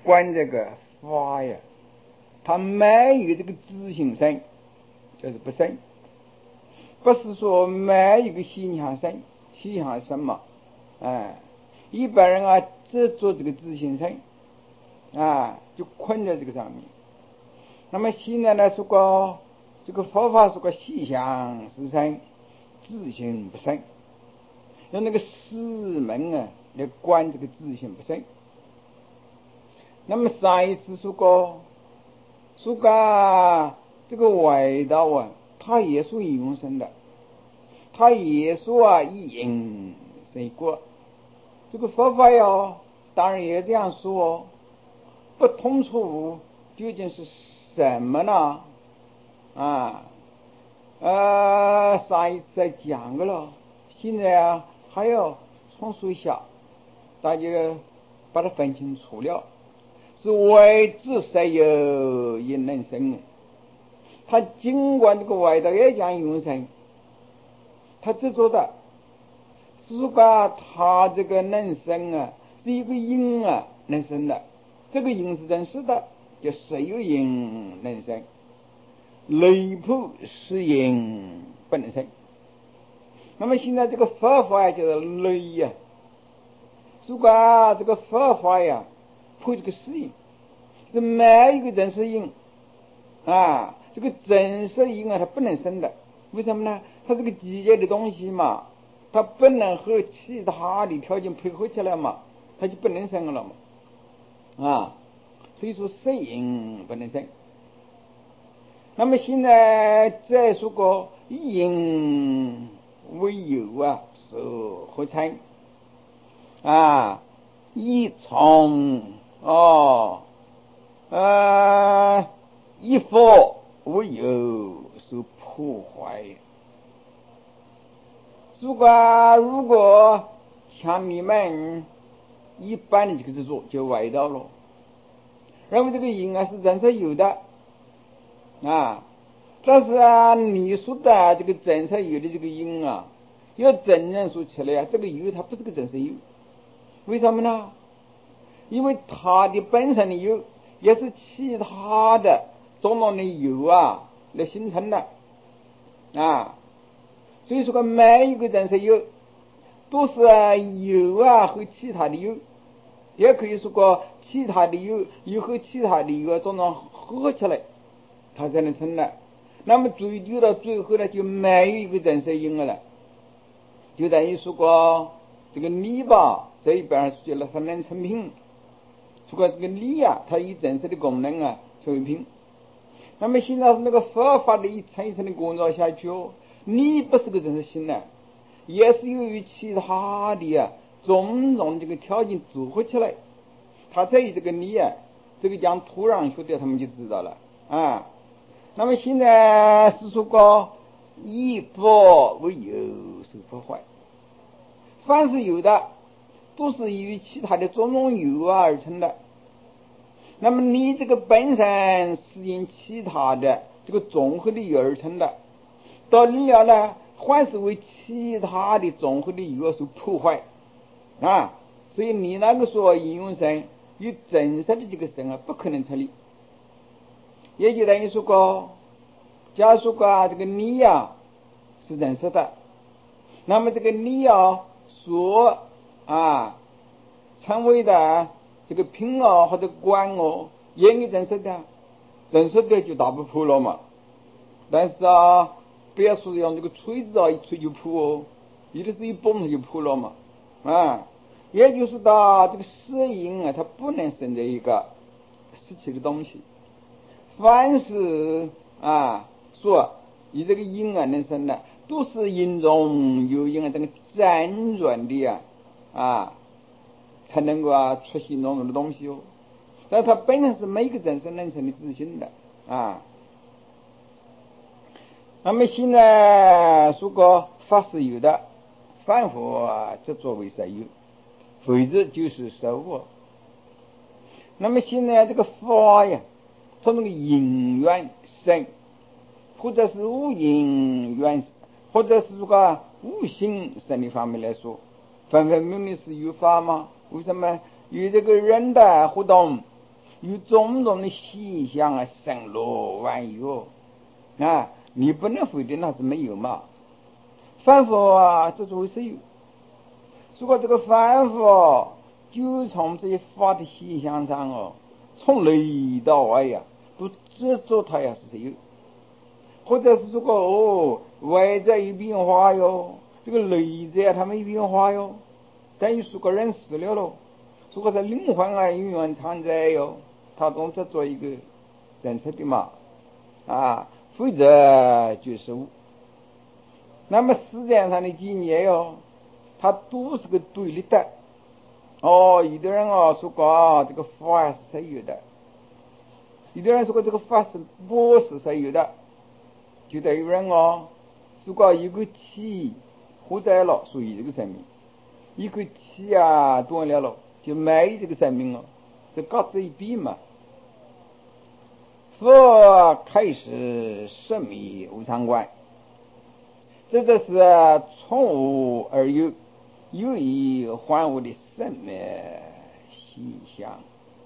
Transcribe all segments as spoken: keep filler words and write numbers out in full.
观这个法呀，它没有这个自性生，就是不生，不是说没有一个心想生，心想生嘛，哎，一般人啊只做这个自性生啊，就困在这个上面。那么现在呢，说个这个佛法说个细想是生，自性不生，用那个四门啊来观这个自性不生。那么上一次说过，说个这个外道啊，它也属于永生的，它也说啊一因生果。这个佛法呀，当然也这样说，不通处究竟是什么呢？啊，呃，上一次在讲过了，现在啊还要重述一下，大家把它分清楚了。是外自实有因能生，他尽管这个外道也讲永生，他执着的是个他这个能生啊，是一个因啊能生的，这个因是真实的，叫实有因能生，内部是因不能生。那么现在这个佛法呀，叫做内呀，如果这个佛法呀破这个实因，是没一个真实因啊，这个真实因啊它不能生的，为什么呢？它这个机械的东西嘛，它不能和其他的条件配合起来嘛，它就不能生了嘛，啊，所以说实因不能生。那么现在再说个因为有啊是合成啊，一从哦呃一佛为有是破坏。如果如果像你们一般的这个制作就外道了，认为这个因啊是真实有的啊，但是啊你说的这个真实有的这个因啊，要真正说起来啊，这个有它不是个真实有，为什么呢？因为它的本身的有也是其他的种种的有啊来形成的啊，所以说个每一个真实有都是有啊和其他的有，也可以说个其他的有有和其他的有种种合起来，它才能成的。那么追究到最后呢，就没有一个真实因了，就等于说个这个泥巴这一边说了它能成品，说个这个泥啊它有真实的功能啊成为品。那么现在是那个佛法的一层一层的工作下去哦，泥不是个真实性呢，也是由于其他的啊种种这个条件组合起来，它才有这个泥啊，这个讲土壤学的他们就知道了啊。那么现在是说个以佛为有是破坏，凡是有的都是由于其他的种种有啊而成的。那么你这个本身是因其他的这个综合的有而成的，到了呢还是为其他的综合的有所破坏啊，所以你那个说应用生与真实的这个生啊不可能成立。也就等于说过，假如说过这个你呀、啊、是真实的，那么这个你啊所啊成为的这个品哦或者观哦也有真实的，真实的就打不破了嘛。但是啊不要说用这个锤子啊一锤就破哦，有的是一崩它就破了嘛啊。也就是到这个实因啊它不能生在一个实体的东西，凡是啊说以这个因啊能生的，都是因中有因啊这个辗转的啊啊才能够啊出现种种的东西哦，但它本身是没一个真实能成的自信的啊。那么现在说个法是有的，凡佛执着为实有，否则就是实无。那么现在这个法呀，从那个因缘生，或者是无因缘，或者是说个无心生的方面来说，分分明明是有法吗？为什么与这个人的互动有种种的现象啊，生罗万有啊，你不能否定那是没有嘛。凡夫啊，这作为是有。如果这个凡夫就从这些法的现象上哦，从内到外呀、啊，都执着它呀是有，或者是如果哦外在有变化哟，这个内在它没变化哟，等于是个人死了咯。如果在灵魂啊永远常在哟，他总是做一个真实的嘛啊，否则就是无。那么世界上的经验哟，它都是个对立的。哦，有的人哦说过这个法是谁有的，有的人说过这个法是不是谁有的，就等于人哦，如果一个气活在了，属于这个生命；一个气啊断了了，就没这个生命了，这各自一比嘛。佛开始生灭无常观，这就是从无而有，有以万物的生灭现象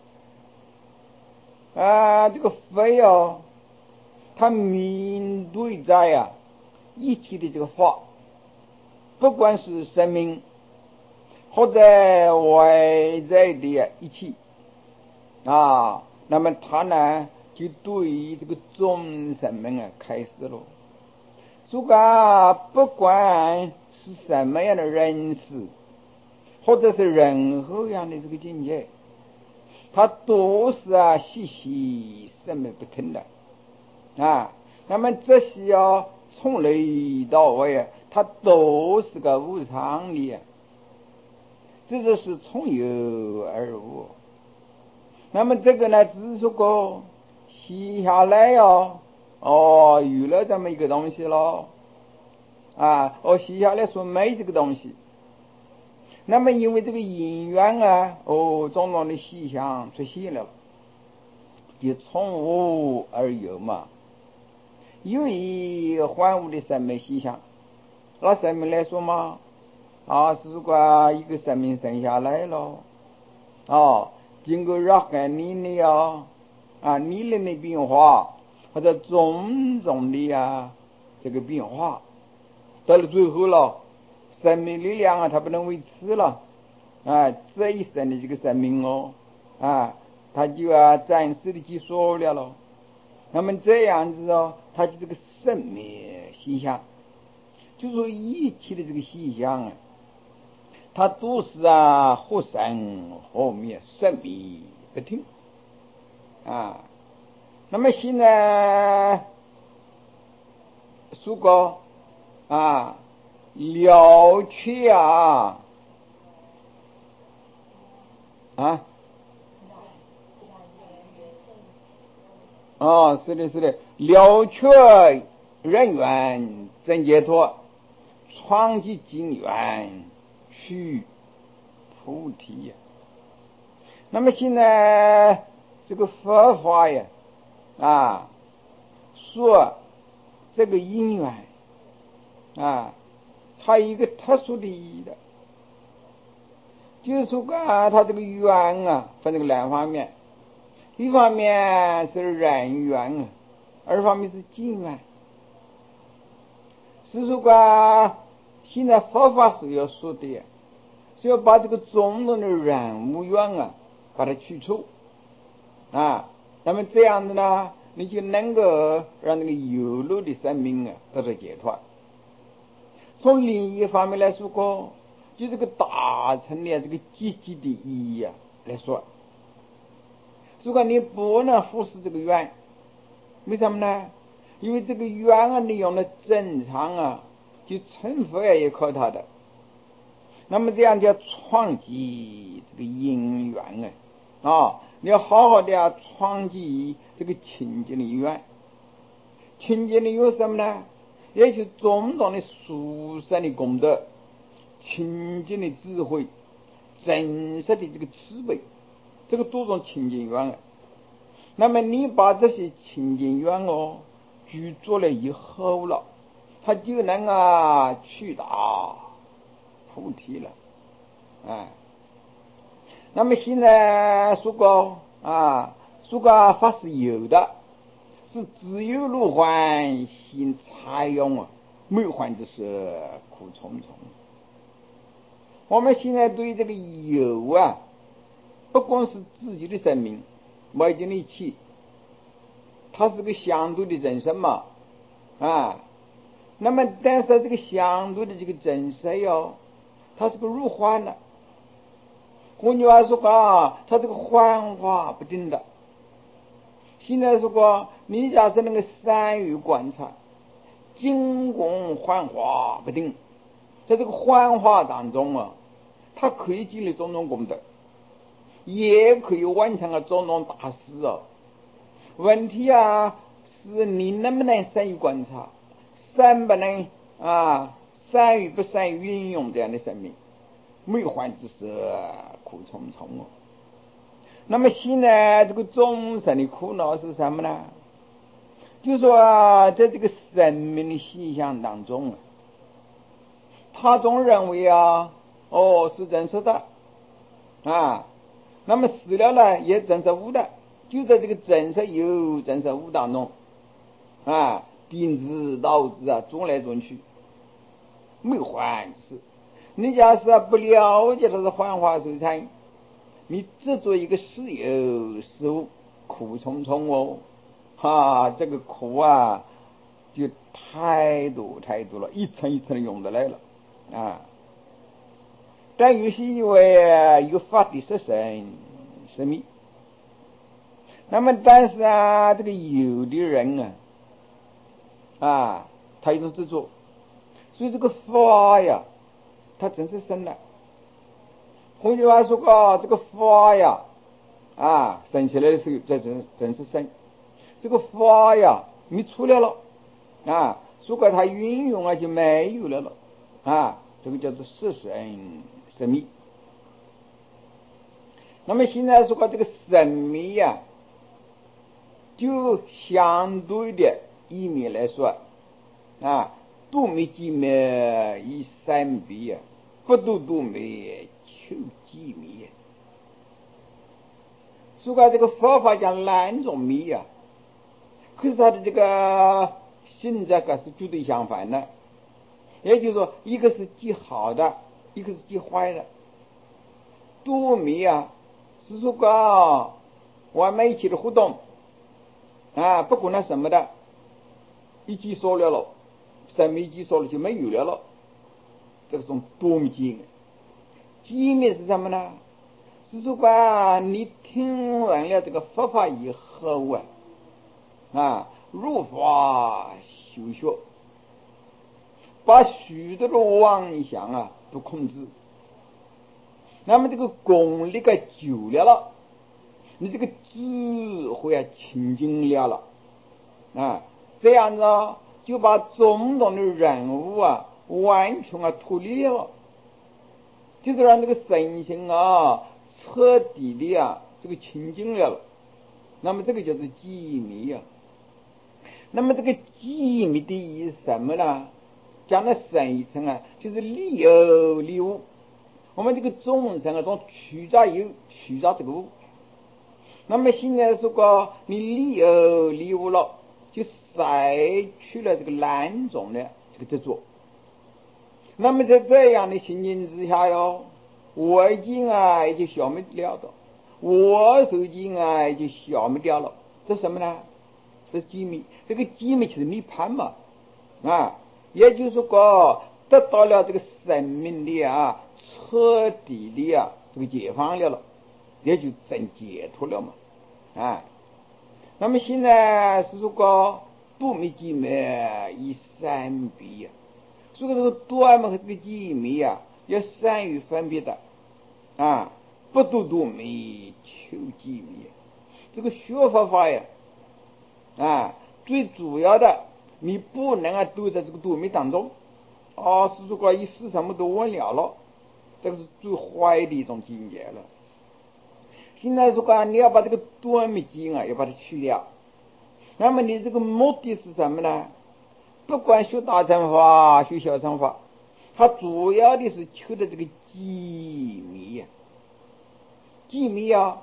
啊。这个佛哦，他面对在呀、啊、一切的这个法，不管是生命或者外在的一切啊，那么他呢就对于这个众生们啊开始了。如果不管是什么样的人事，或者是任何样的这个境界，它都是啊息息生灭不停的啊。那么这些啊从内到外啊，它都是个无常的，这就是从有而无。那么这个呢，只是个写下来哦，哦，有了这么一个东西咯，啊，哦，写下来说没这个东西。那么因为这个因缘啊，哦，种种的现象出现了，就从无而有嘛。有以万物的生命现象，拿生命来说嘛，啊，如果一个生命生下来了，哦，经过若干年的啊啊年龄的变化，或者种种的啊这个变化，到了最后了，生命力量啊它不能维持了啊，这一生的这个生命哦啊，它就啊暂时的结束了了。那么这样子哦，它就这个生灭现象，就说一切的这个现象啊，它都是啊或生或灭，生灭不停啊。那么现在如果啊了却啊啊哦，是的，是的，了却人缘真解脱，创极经缘去菩提呀。那么现在这个佛法呀啊，说这个因缘啊，它有一个特殊的意义的，就是说啊，它这个缘啊分这个两方面，一方面是人缘啊，二方面是境缘。是说啊，现在佛法是要说的，是要把这个种种的人物缘啊，把它去除啊，那么这样子呢，你就能够让那个有漏的生命啊得到解脱。从另一方面来说过，就这个达成的这个积极的意义啊来说，如果你不能忽视这个缘，为什么呢？因为这个缘啊，你用的正常啊，就成佛也靠它的。那么这样叫创积这个因缘啊，啊，你要好好的啊创积这个清净的缘。清净的有什么呢？也就是种种的殊胜的功德，清净的智慧，真实的这个慈悲，这个多种清净缘啊。那么你把这些清净缘哦具足了以后了，他就能啊去达菩提了，哎。那么现在说过啊， 说个法是有的，是只有入幻心采用啊，没有幻之时苦重重。我们现在对这个有啊，不光是自己的生命没经力气，它是个相对的人生嘛啊。那么但是这个相对的这个真实哟，它是个入幻的。换句话说啊，它这个幻化不定的。现在说过，你假是那个善于观察，精工幻化不定，在这个幻化当中啊，它可以积累种种功德，也可以完成了种种大事啊。问题啊，是你能不能善于观察，善不能啊，善于不善于运用这样的生命，没有幻之时苦重重哦。那么现在这个众生的苦恼是什么呢？就说啊，在这个生命的现象当中，他总认为啊，哦是真实的啊，那么死了呢也真实无的，就在这个真实有真实无当中啊，定知导致啊，转来转去，没有幻事。你假使不了解它是幻化水产，你只做一个是有是无，苦重重哦，哈、啊，这个苦啊就太多太多了，一层一层的涌得来了啊。但有些以为有法的是神神秘，那么但是啊，这个有的人啊啊，他有种执着，所以这个法呀，它真是生的。换句话说啊，这个法呀啊，生起来的时候，这真真是生。这个法呀，你出来了啊，如果它运用啊就没有了了啊，这个叫做事神神秘。那么现在说过这个神秘呀、啊，就相对的一面来说啊，度灭寂灭以三昧呀，不度度灭求寂灭。说过这个佛法讲两种灭呀、啊，可是它的这个性质可是绝对相反的。也就是说，一个是极好的，一个是极坏的。度灭啊，是说个我们一起的互动啊，不管那什么的，一记说了了，生命一记说了就没有了了，这个种多灭寂灭。寂灭是什么呢？是说个你听完了这个佛法以后啊，啊，入法修学，把许多的妄想啊都控制。那么这个功力个久了了，你这个智慧啊清净了了啊，这样子啊，就把种种的人物啊完全啊脱离了，就是让这个身心啊彻底的啊这个清净了了。那么这个就是寂灭啊。那么这个寂灭的意思什么呢？讲的深一层啊，就是理有理无。我们这个众生啊，从取杂有取杂这个无。那么现在说过你理有理无了，就筛去了这个两种的这个执着。那么在这样的情境之下哟，我境啊也就消灭了的，我受境啊也就消灭掉了。这什么呢？这寂灭。这个寂灭就是涅槃嘛啊，也就是说得到了这个生命的啊彻底的啊这个解放了了，也就真解脱了嘛啊。那么现在是说度灭寂灭以三昧呀，所以这个断灭和这个寂灭呀，要善于分别的啊，不度度灭求寂灭。这个学佛法呀啊，最主要的你不能啊都在这个度灭当中啊，是如果一时什么都忘了了，这个是最坏的一种境界了。现在说啊，你要把这个断灭经啊，要把它去掉。那么你这个目的是什么呢？不管学大乘法、学小乘法，它主要的是求的这个寂灭呀。寂灭啊，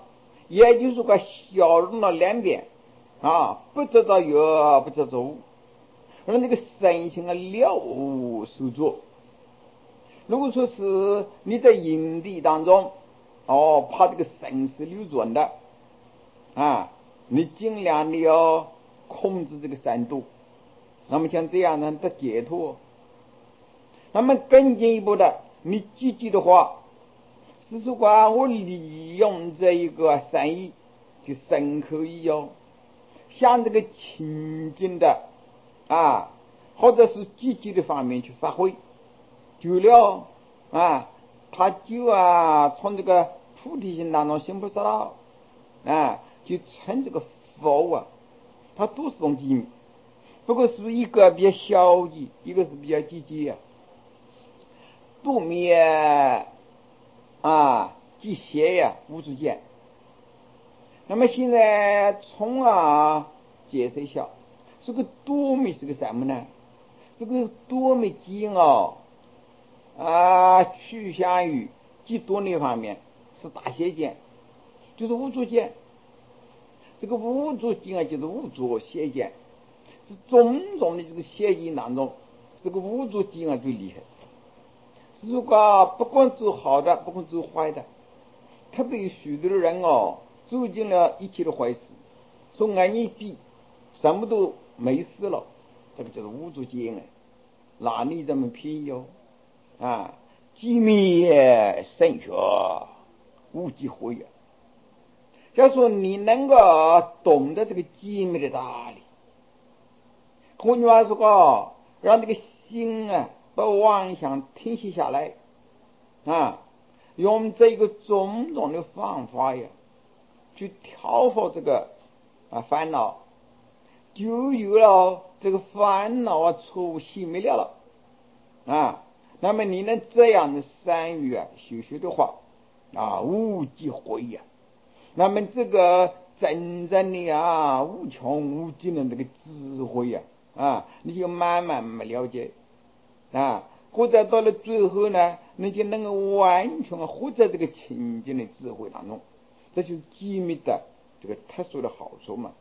也就是说消融了两边啊，不执着有，不执着无，让这个身心啊了无所着。如果说是你在营地当中哦，怕这个生死流转的啊，你尽量的要控制这个三毒，那么像这样呢得解脱。那么更进一步的，你积极的话，是说话我利用这一个善意，就深刻意哦，向这个清净的啊，或者是积极的方面去发挥，久了啊，他就啊从这个菩提心当中行菩萨道啊，就成这个佛啊，他都是种机密，不过是一个比较消极，一个是比较积极啊。度灭啊，即邪呀，无主见。那么现在从啊解释一下，这个多灭是个什么呢？这个多灭经哦啊，趋向于极多那方面是大邪见，就是无主见。这个无主见啊，就是无主邪见，是种种的这个邪见当中，这个无主见啊最厉害。如果不管做好的，不管做坏的，特别有许多的人哦，做尽了一切的坏事，从眼一闭，什么都没事了，这个就是无主见啊，哪里这么便宜哦啊？机灭甚学，无机会啊！假如说你能够懂得这个机灭的道理，换句话说个，让这个心啊把妄想停息下来啊，用这个种种的方法呀，去调伏这个啊烦恼，就有了这个烦恼啊出熄灭了了啊。那么你能这样的善于啊修学的话啊，无机会呀。那么这个真正的啊无穷无尽的这个智慧呀啊，你就慢慢慢慢了解啊，或者到了最后呢，你就能够完全活在这个清净的智慧当中，这就是机密的这个特殊的好处嘛。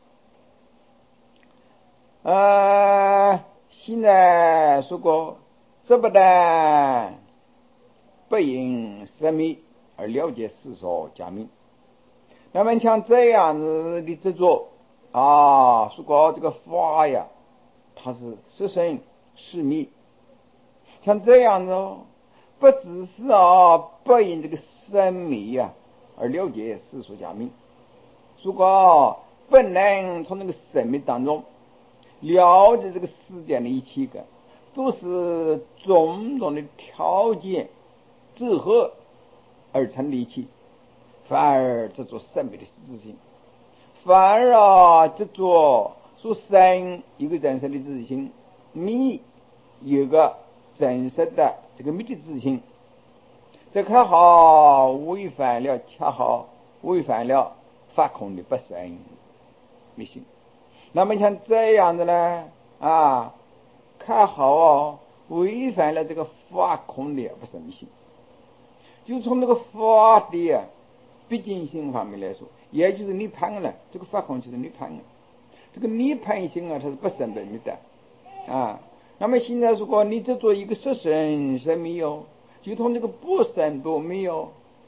啊，现在说过，这不但不因生命而了解世所假名。那么像这样子的执着啊，说过这个法呀，它是是生是灭。像这样子哦，不只是啊不因这个生灭呀而了解世俗假名，如果不能从那个生命当中了解这个世间的一切个，都是种种的条件组合而成的一切，反而这做生命的自信，反而啊这做说生一个人生的自信，灭有个真实的这个灭的自信，这恰好违反了，恰好违反了法空的不生灭性。那么像这样的呢啊，恰好哦违反了这个法空的不生灭性。就从这个法的啊毕竟性方面来说，也就是涅槃了，这个法空就是涅槃了。这个涅槃性啊，它是不生不灭的啊。那么现在如果你只做一个色身生灭有，就从这个不生不灭有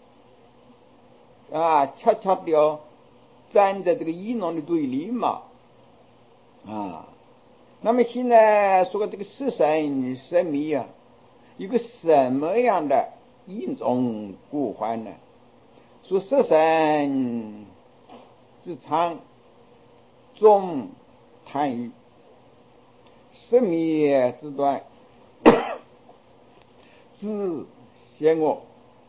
啊，恰恰的站在这个一农的对立嘛啊。那么现在说这个色身生灭啊，一个什么样的一种过患呢？说色身之长终贪欲，生灭之端自嫌恶。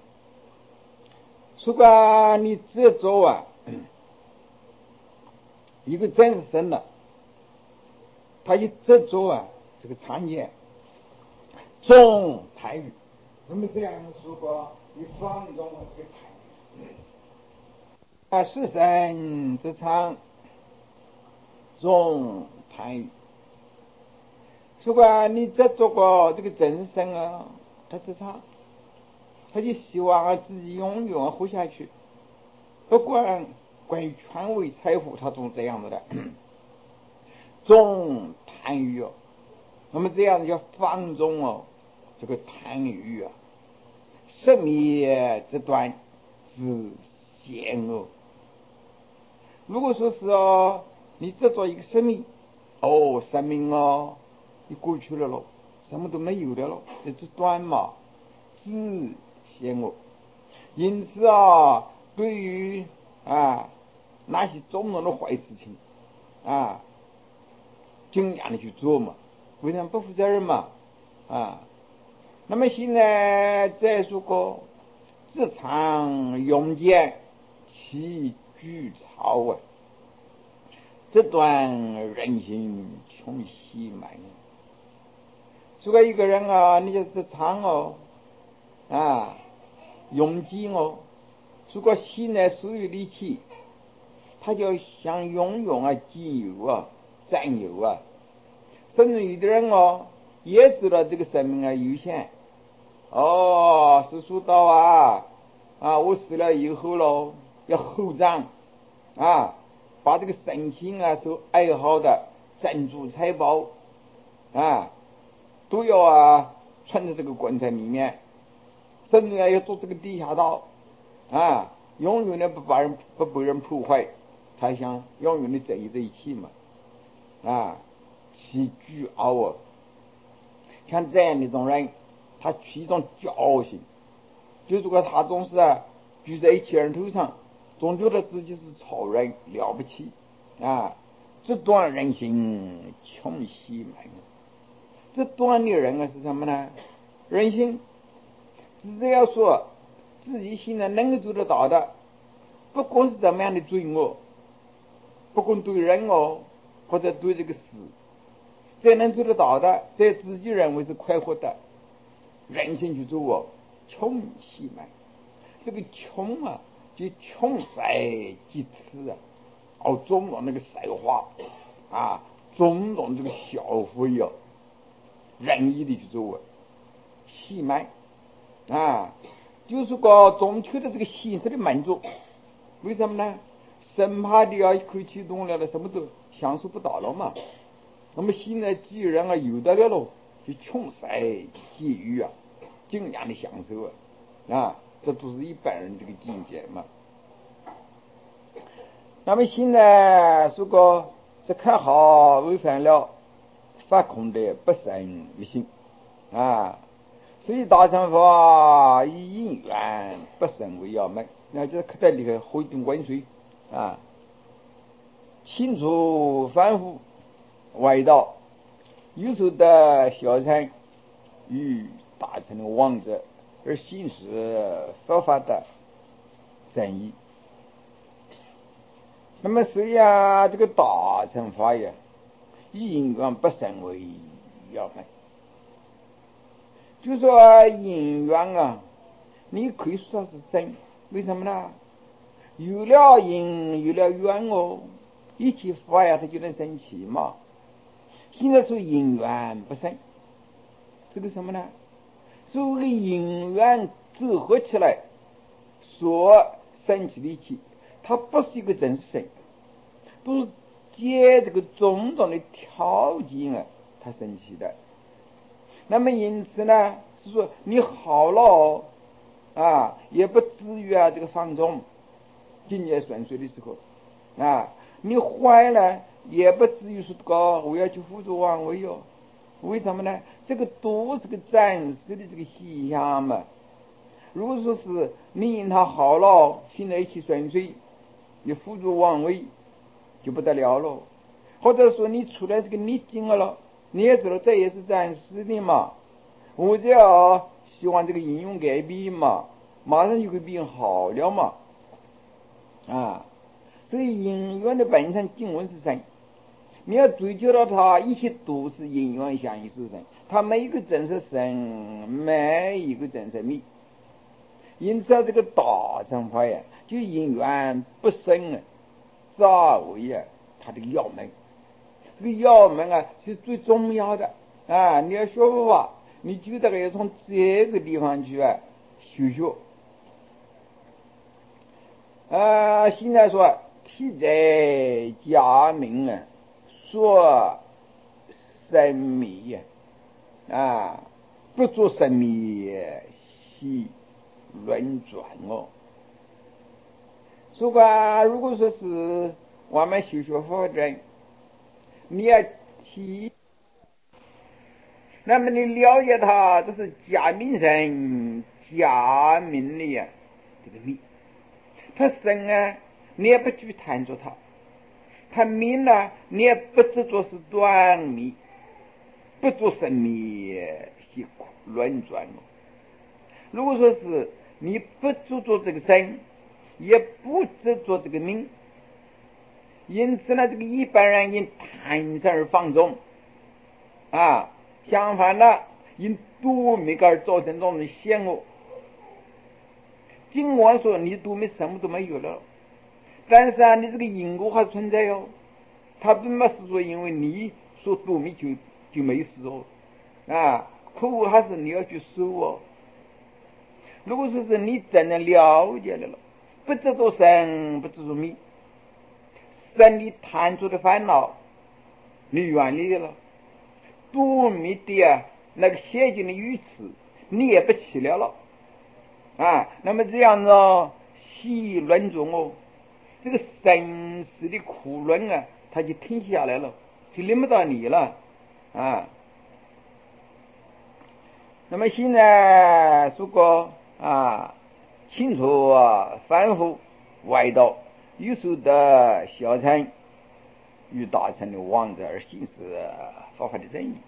如果你执着啊一个真实生的，他一执着啊这个常见终贪欲，那么这样如果你放纵了这个贪欲啊，是身之常终贪欲。如果你执着过这个真身啊，他之常他就希望啊自己永远活下去不管关于权位财富，他总这样子的，总贪欲哦。那么这样叫放纵哦，这个贪欲啊，生命这段之险恶。如果说是哦，你执着一个生命，哦，生命哦，你过去了咯，什么都没有的咯，这是短嘛，之险恶。因此啊，对于啊那些种种的坏事情啊，尽量的去做嘛，为什么不负责任嘛？啊，那么现在再说个职场用剑其举操啊，这段人性穷喜满。如果一个人啊，你就职场哦啊用劲哦，如果心内所有力气，他就想拥有啊仅有啊占有啊，甚至有的人哦也知道这个生命啊有限哦，是说到啊啊我死了以后咯要厚葬啊，把这个身心啊所爱好的珍珠财宝啊都要啊存在这个棺材里面，甚至啊要做这个地下道啊，永远的不把人不被人破坏，他想永远的在意这一切嘛啊，其居傲啊，像这样的一种人，他取一种骄傲心，就如果他总是啊举在一切人头上，总觉得自己是超人了不起啊，这段人性穷喜满。这段的人啊是什么呢？人性只要说自己现在能够做得到的，不管是怎么样的罪恶，不管对人哦或者对这个事，只能做得到的，在自己认为是快活的，人性去做哦，穷喜满。这个穷啊，就穷塞即吃啊，哦，种种那个塞花啊，种种这个消费哦，任意的去做啊，喜满啊，就是个总求的这个形式的满足。为什么呢？生怕的啊，一口气动了了，什么都享受不到了嘛。那么现在既然啊有的了咯，就穷塞给予啊，尽量的享受啊，啊，这都是一般人这个境界嘛。那么现在如果这看好违反了法空的不生不行啊，所以大乘法以因缘不生为要门，那就是刻在里头回定温水啊，清除反复外道，有时的小乘与大乘的王者，而行使佛法的正义。那么虽然这个大乘法呀，以因缘不生为要门，就说因缘啊，你可以说是生，为什么呢？有了因，有了缘哦，一切法呀，它就能生起嘛。现在说因缘不生，这个什么呢？所谓因缘组合起来所生起的一切，它不是一个真实生，都是借这个种种的条件啊，它生起的。那么因此呢，是说你好了啊，也不至于啊这个放纵境界顺遂的时候啊，你坏了也不至于说这个我要去辅助王位哟。为什么呢？这个都是个暂时的这个现象嘛。如果说是你因他好了，现在一起顺遂，你辅助王位就不得了了。或者说你出来这个逆境了，你也知道这也是暂时的嘛。我只要希望这个应用改变嘛，马上就会变好了嘛。啊，所以因缘的本身经文是生，你要追究到它，一切都是因缘相依是生，它没一个真是生，没一个真是灭。因此这个大乘法呀，就因缘不生啊，作为啊它的要门。这个要门啊是最重要的啊！你要学佛法，你就大概要从这个地方去啊修学。 啊，现在说体在家明啊，说神秘呀，啊，不做神秘系轮转哦。如果如果说是我们修学佛人，你要提，那么你了解他，这是假名神假名的呀，这个密，他神啊，你也不去探究他；他名呢，你也不执着是短密，不做神秘系轮转哦。如果说是你不执着这个神，也不执着这个名，因此呢，这个一般人因贪生而放纵啊，相反的，因多没个而造成这种险恶。尽管说你多没什么都没有了，但是啊，你这个因果还存在哟。它并不是说因为你所多没就就没事哦，啊，苦还是你要去受哦。如果说是你真的了解了了，不执着生，不执着灭，生你贪着的烦恼，你远离了，多灭的啊那个邪经的语词，你也不起了了啊。那么这样子哦，细论中哦，这个生死的苦论啊，它就停下来了，就轮不到你了啊。那么现在如果啊清楚啊反复外道有时的小乘与大乘的王者而行使佛法的正义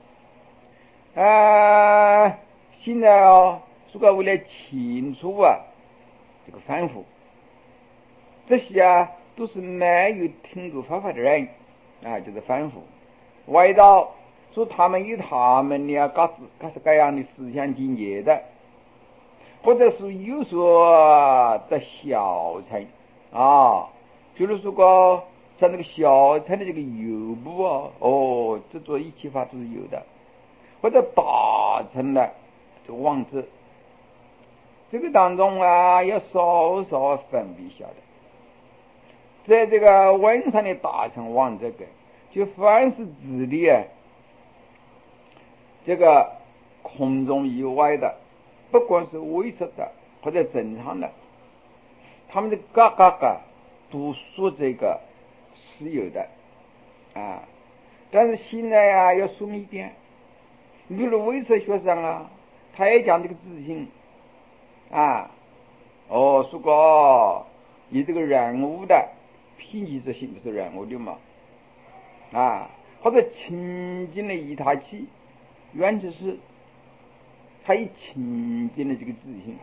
啊，现在啊如果为了清楚啊这个反复，这些啊都是没有听过佛法的人啊，就是反复外道说他们有他们的各自各式各样的思想境界的，或者是有说的小乘啊，比如说个像那个小乘的这个有部啊，哦，这做一切法都是有的，或者大乘的这个妄字，这个当中啊要稍稍分别下来。在这个文上的大乘妄这个，就凡是指的啊这个空中以外的，不管是唯识的或者正常的，他们的嘎嘎嘎都说这个是有的啊。但是现在啊要松一点，你比如唯识学生啊，他也讲这个自信啊，哦，说过以这个人物的偏激之性是人物的嘛啊，或者清净的一他气，原只是他以清净的这个自信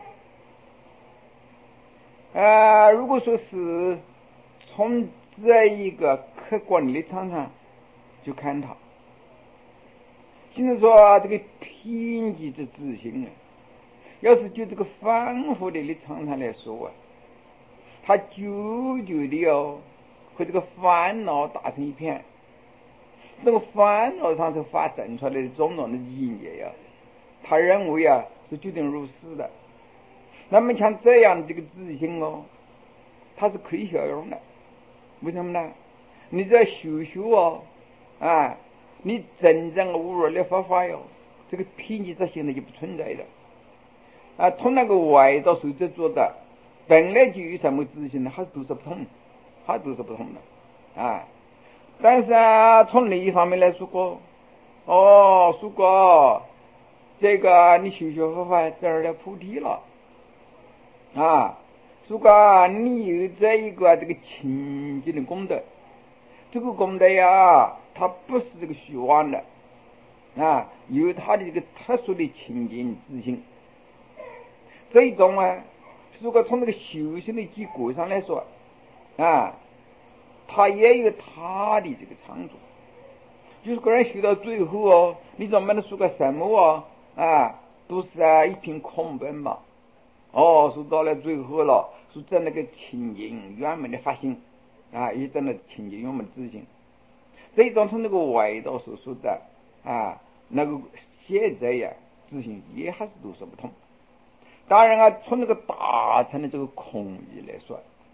啊。如果说是从这一个客观的立场上就看他，现在说这个偏激之自信啊，要是就这个反复的立场上来说啊，他久久的哦和这个烦恼打成一片，这个烦恼上是发展出来的种种的境界呀，他认为啊是决定如是的。那么像这样这个自信哦，它是可以效用的。为什么呢？你在修修哦啊，你真正悟入了佛法哟，这个偏激之心呢就不存在的啊。从那个外道所执做的本来就有什么自信呢，还是都是不同，还都是不同的啊。但是啊，从另一方面来说过，哦，如果这个你修学佛法这儿了菩提了啊，如果你有这一个这个清净的功德，这个功德呀，它不是这个虚妄的啊，有它的这个特殊的清净自信。这一种啊，如果从这个修行的结果上来说啊，它也有它的这个长处。就是个人修到最后哦，你怎么能说个什么哦啊，都是啊一片空白嘛。哦，说到了最后了，说在那个清净圆满的发心啊，也在那清净圆满的自信。这一种从那个外道所说的啊，那个现在呀自信也还是都说不通。当然啊，从那个大乘的这个空义来说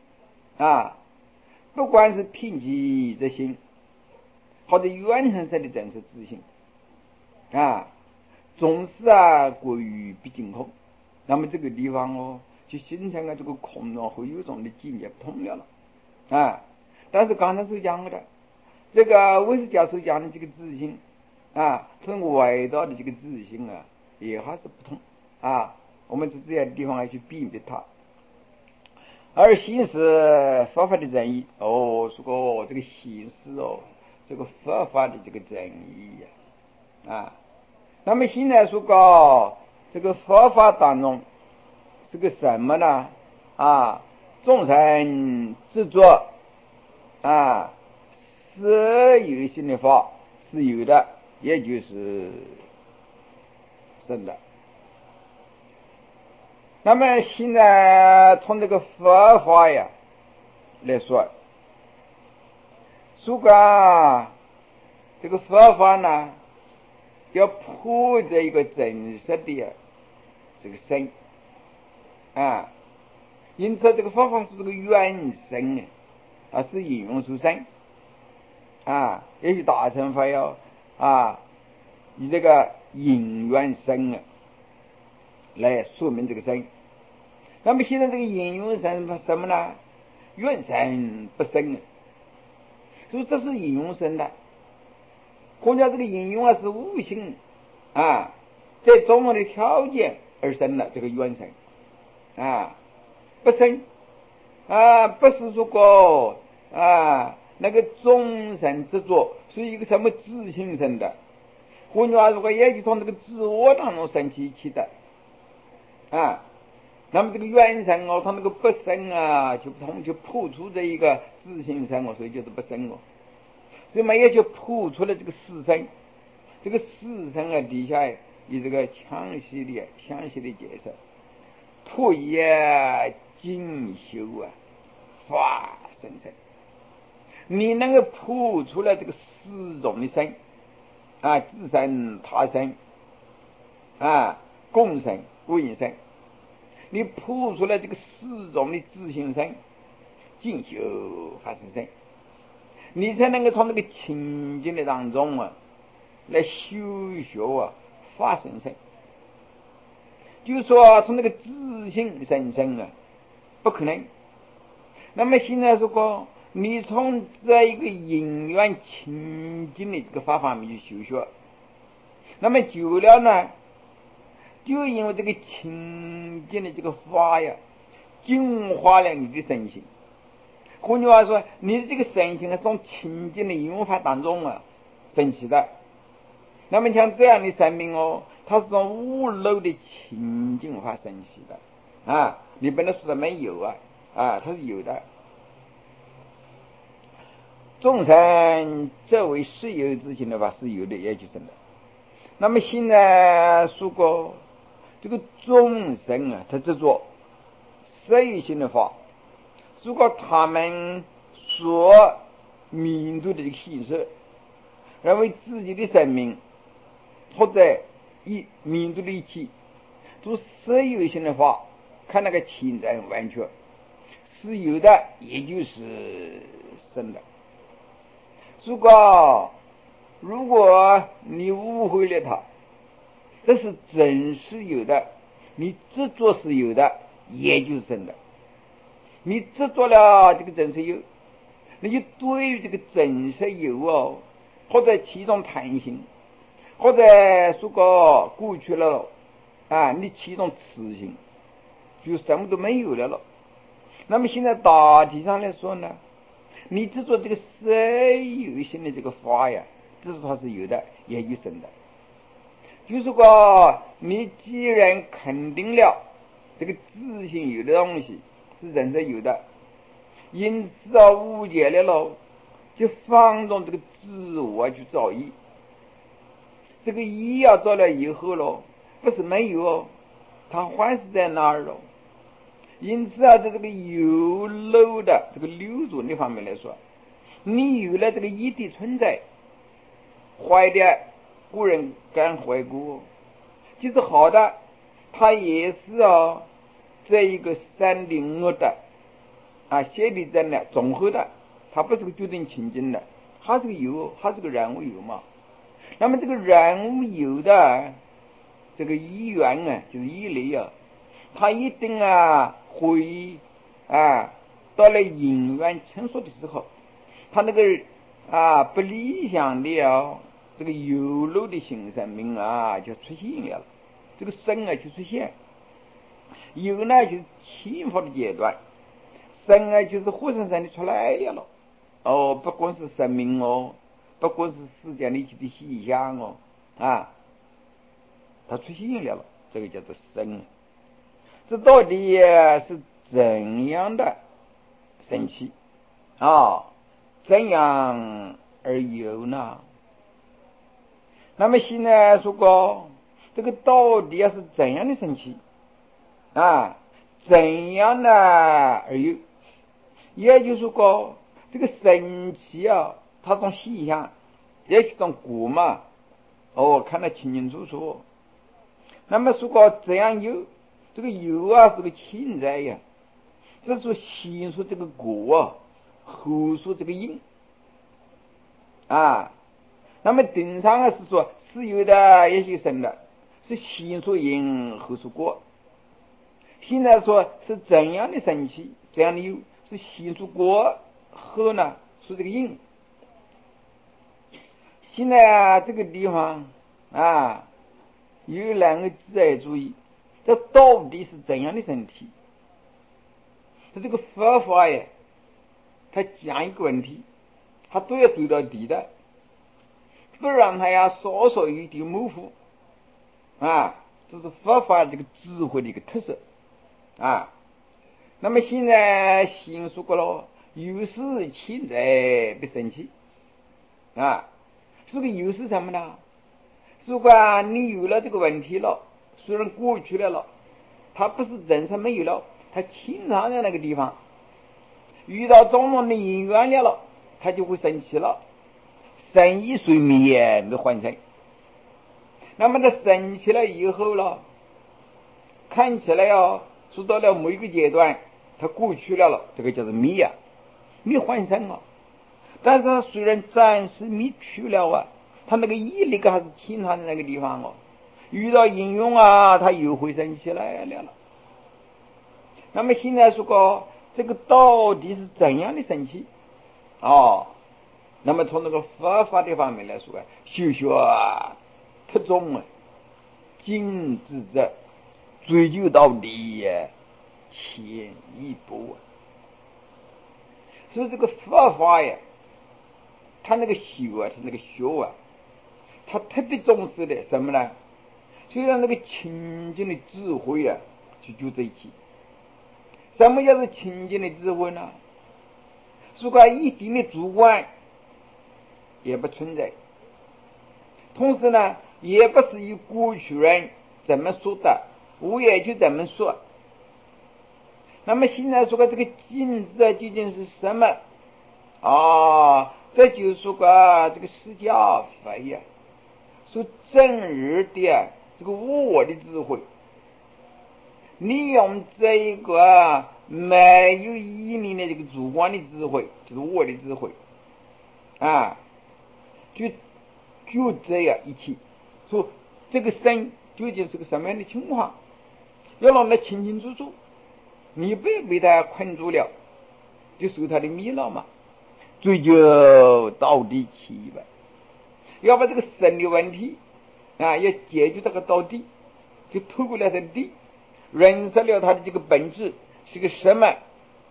啊，不管是平极之心，或者远恒色的真实自信啊，总是啊过于毕竟空，那么这个地方哦，就形成了这个空哦和有种的境界不同了了啊。但是刚才所讲的这个韦斯教授讲的这个自信啊，从外道的这个自信啊，也还是不同啊。我们在这些地方要去辨别它。而心是佛法的正义哦，说过这个心是哦，这个佛法的这个正义呀 啊, 啊。那么现在说过这个佛法当中是个什么呢？啊，众生执着啊，是有性的法是有的，也就是真的。那么现在从这个佛法呀来说，如果这个佛法呢要破这一个真实的这个身啊，因此这个佛法是这个原身啊，是应用出身啊，也许大乘法要啊以这个应缘身啊来说明这个身。那么现在这个应用身什么呢？缘身不生啊，所以这是应用身的。或者这个应用啊是无形啊，在种种的条件而生的这个缘身啊，不生啊，不是说过啊那个众生执着是一个什么自性生的，换句话说，也就从这个自我当中生起起的啊。那么这个缘生哦，它那个不生啊，就通就破除这一个自性生哦，所以就是不生哦。所以嘛，也就破除了这个四生，这个四生啊底下有这个详细的详细的解释，破业精修啊，法生生。你能够破除了这个四种的生啊，自生、他生啊、共生、归生。你破除了这个四种的自性生，进修法生生，你才能够从那个清净的当中啊，来修学啊法生生。就是说，从那个自性生生啊，不可能。那么现在说过，你从这一个因缘清净的这个法方面去修学，那么久了呢，就因为这个清净的这个法呀，净化了你的身心。换句话说，你的这个身心是从清净的因缘法当中啊升起的。那么像这样的生命哦，它是从无漏的清净法升起的啊。你本来说的没有啊，啊，它是有的。众生这为实有之心的话是有的，也就是的。那么现在说过这个众生啊，他执着实有性的法，如果他们所民族的这个形式，认为自己的生命或者以民族的一起做实有性的法，看那个清真完全是有的，也就是生的。如果如果你误会了它，这是真是有的，你执着是有的，也就是真的。你执着了这个真实有，你就对于这个真实有哦，或者其中贪心，或者说个过去了啊，你其中痴心，就什么都没有了了。那么现在大体上来说呢，你执着这个实有性的这个法呀，这是它是有的，也有生的。就是说，你既然肯定了这个自性有的东西是人生有的，因此啊误解了喽，就放纵这个自我去造业。这个业要造了以后喽，不是没有哦，它还是在那儿喽。因此啊，在这个有漏的这个流转的方面来说，你有了这个业的存在，坏的故人敢坏过，就是好的，它也是哦，这一个三的恶的啊，协力在呢综合的，它不是个决定情境的，它是个有，它是个人物有嘛。那么这个人物有的这个意愿啊，就是意力啊，它一定啊会啊到了因缘成熟的时候，它那个啊不理想的啊这个有漏的新生命啊就出现了，这个生啊就出现。有呢就是潜伏的阶段，生啊就是活生生的出来了。哦，不光是生命哦，不光是时间里的现象哦，啊，它出现了，这个叫做生。这到底是怎样的神奇啊？怎样而有呢？那么现在说过，这个到底是怎样的神奇啊？怎样的而有？也就是说，这个神奇啊，它从现象，也是种果嘛。哦，看得清清楚楚。那么说过这样有，这个有啊是个潜在呀，这是先说这个果啊，后说这个因啊。那么顶上啊是说是有的，也是生的，是先说因后说果。现在说是怎样的神奇，这样的有，是先说果后呢说这个因。现在啊这个地方啊有两个字要注意，这到底是怎样的身体？他这个佛法呀，他讲一个问题，他都要对到底的，不让他呀稍稍有一点模糊啊，这是佛法这个智慧的一个特色啊。那么现在先说过了，有时潜在的神奇啊，这个有是什么呢？如果你有了这个问题了，虽然过去了了，它不是人生没有了，它潜藏在那个地方，遇到种种的因缘了了，它就会生气了，生意睡眠没换生。那么它生气了以后了，看起来哦，说到了某一个阶段，它过去了了，这个叫做灭啊，灭换生了。但是它虽然暂时灭去了啊，它那个业力还是潜藏在那个地方哦，遇到应用啊，它又会生起来了了。那么现在说过这个到底是怎样的神奇哦？那么从那个佛法的方面来说啊，修学啊特重啊，精致者追究到底呀，前一步啊。所以这个佛法呀，他那个修啊，他那个修啊，他特别重视的什么呢？就让那个清净的智慧啊去就在一起。什么叫做清净的智慧呢？如果一定的主观也不存在，同时呢也不是以过去人怎么说的，我也就怎么说。那么现在说的这个净字究竟是什么啊？这就是说个这个释迦佛呀，说正日的这个我的智慧，利用这一个没有意念的这个主观的智慧，就是我的智慧啊，就就这样一起说这个生究竟是个什么样的情况，要让他清清楚楚，你不要被他困住了，就受他的迷了嘛，追究到底去吧，要把这个生的问题啊，要解决这个到底，就透过了这个底，认识了他的这个本质是个什么，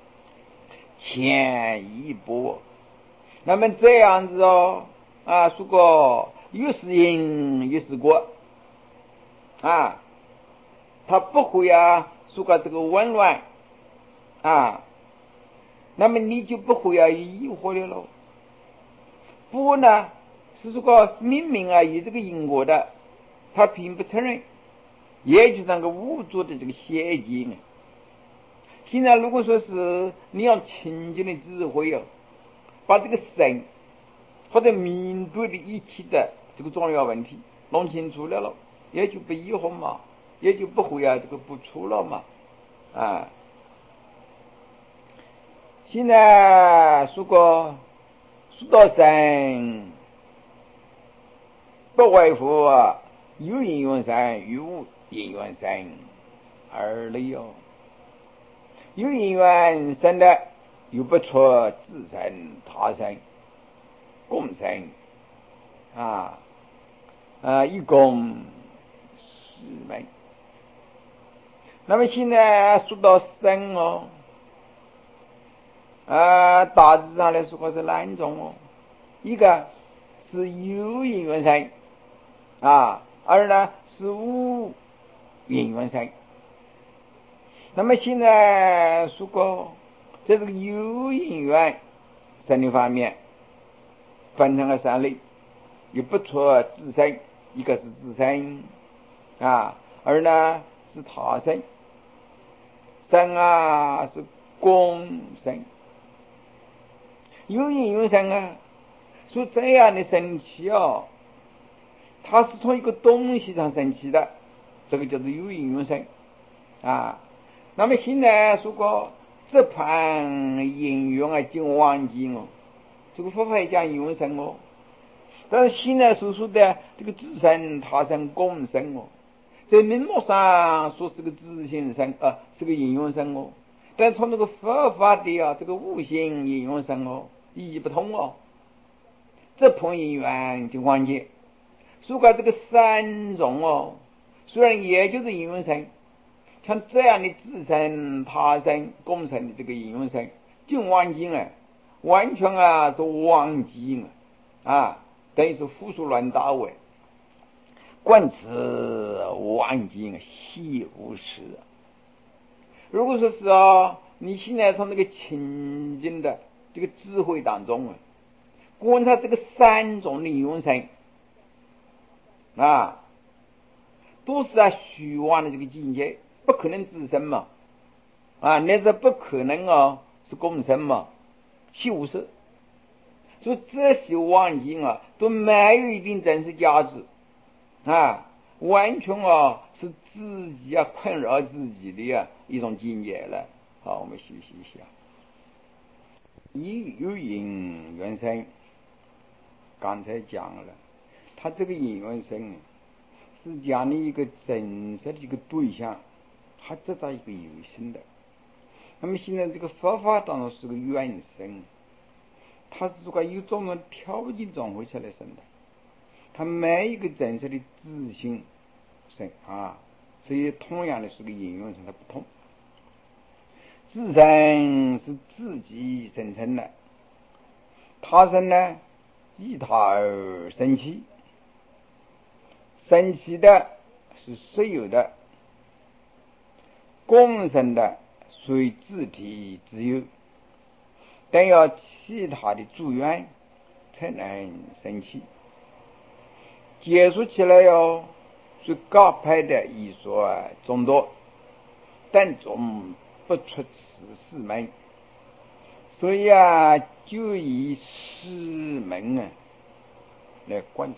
前一步。那么这样子哦啊，说过又是因又是果啊，他不会啊说过这个紊乱啊，那么你就不会啊疑惑了喽。不呢是说个明明啊有这个因果的，他并不承认，也就是那个无助的这个邪见。现在如果说是你要清净的智慧哦，把这个神或者面对的一切的这个重要问题弄清楚了了，也就不疑惑嘛，也就不会啊这个不出了嘛啊。 现在如果说到神，不外乎有因缘神与无因缘神而已哦。有因缘神的又不出自神他神共神啊啊一共四门。那么现在说到神哦，啊大致上来说是两种哦，一个是有因缘神啊，二呢是无因缘神。那么现在说过这个有因缘神的方面分成了三类，有不出自身，一个是自身啊，二呢是他身，三啊是共生。有因缘神啊，说这样的神奇哦，它是从一个东西上生起的，这个叫做有因缘神啊。那么现在说过这盘因缘啊经忘记哦，这个佛法也讲因缘神哦，但是现在所说的这个自身他身共生哦，在名目上说是个自性身啊，是个因缘身哦，但从这个佛法的啊这个无形因缘身哦，意义不同哦。这盘因缘经忘记说过这个三种哦，虽然也就是因缘身，像这样的自身他身共生的这个因缘身净忘记了，完全啊是忘记了啊，等于是胡说乱打为观此忘记悉无实。如果说是啊，你现在从那个清净的这个智慧当中啊，观察这个三种的因缘身啊，都是啊虚妄的这个境界，不可能自身嘛啊，那是不可能啊是共生嘛，悉无实。所以这些妄境啊都没有一定真实价值啊，完全啊是自己啊困扰自己的啊一种境界了。好，我们休息一下。一有因缘生，刚才讲了，他这个因缘生是讲的一个真实的一个对象，他知道一个有形的。那么现在这个佛法当中是个缘生，它是如果有种种条件转回起来生的，它没一个真实的自性生啊，所以同样的是个因缘生，它不同。自身是自己生成的，他生呢依他而生起，生起的是实有的，共生的随自体自有，但要其他的助缘才能生起。结束起来哟，是各派的艺术众多，但总不出此四门，所以啊，就以四门啊来观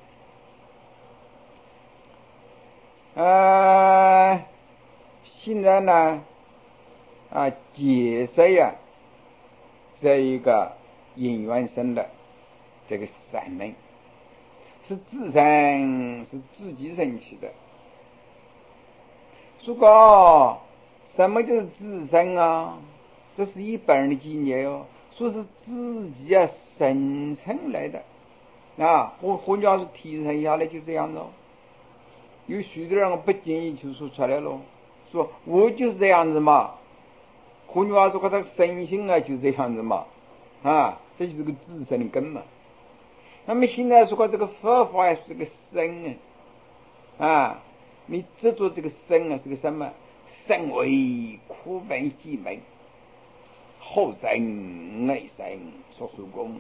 察。呃，现在呢啊，解释呀这一个因缘生的这个三门，是自身是自己生起的。说过什么就是自身啊？这是一般人的境界哦，说是自己啊生成来的啊，我换句话是提升下来就这样咯。有许多人不经意就说出来了，说我就是这样子嘛。换句话说，他身心啊就这样子嘛啊，这就是个自身的根嘛。那么现在说这个佛法是个身啊，啊，你执着这个身啊是个什么？身为苦本寂门，后身内身所属功。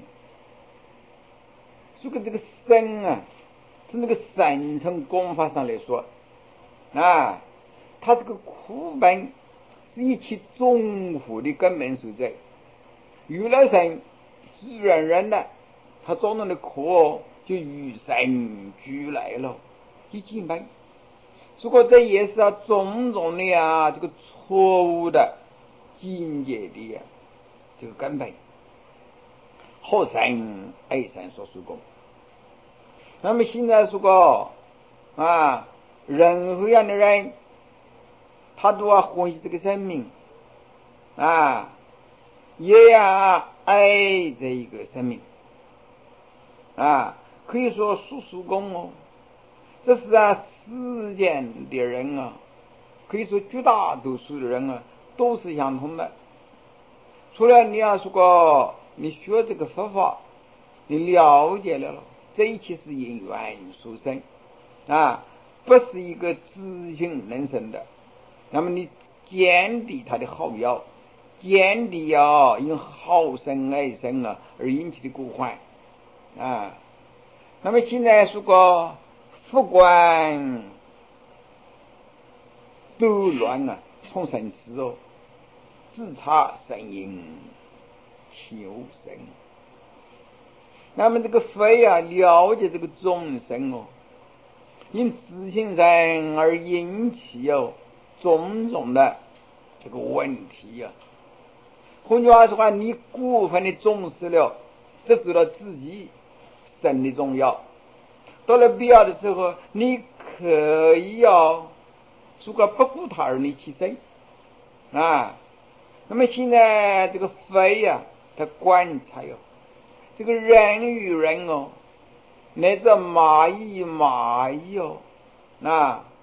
这个这个身啊，从那个三层功法上来说啊，它这个苦本是一切种苦的根本所在。有了身，自然而然的，他种的苦就与生俱来了，一进门。如果这也是啊种种的啊这个错误的境界的呀这个根本，后生二生所属功。那么现在说过啊，任何样的人，他都要欢喜这个生命啊，也要爱这一个生命啊，可以说属属功哦。这是啊，世间的人啊，可以说绝大多数的人啊，都是相同的。除了你要说过你学这个佛法，你了解了了，这一切是因缘所生啊，不是一个自性能生的。那么你见地它的好药，见地啊，因好生爱生啊而引起的过患啊。那么现在说过佛观都乱啊，从生死哦，自差生因求生。那么这个佛啊，了解这个众生哦，因自性人而引起哦种种的这个问题啊。换句话说话，你过分的重视了，这知道自己生的重要，到了必要的时候，你可以要如果不顾他而你起身啊。那么现在这个佛呀，他观察哟，这个人与人哦，乃至蚂蚁蚂蚁哦，啊，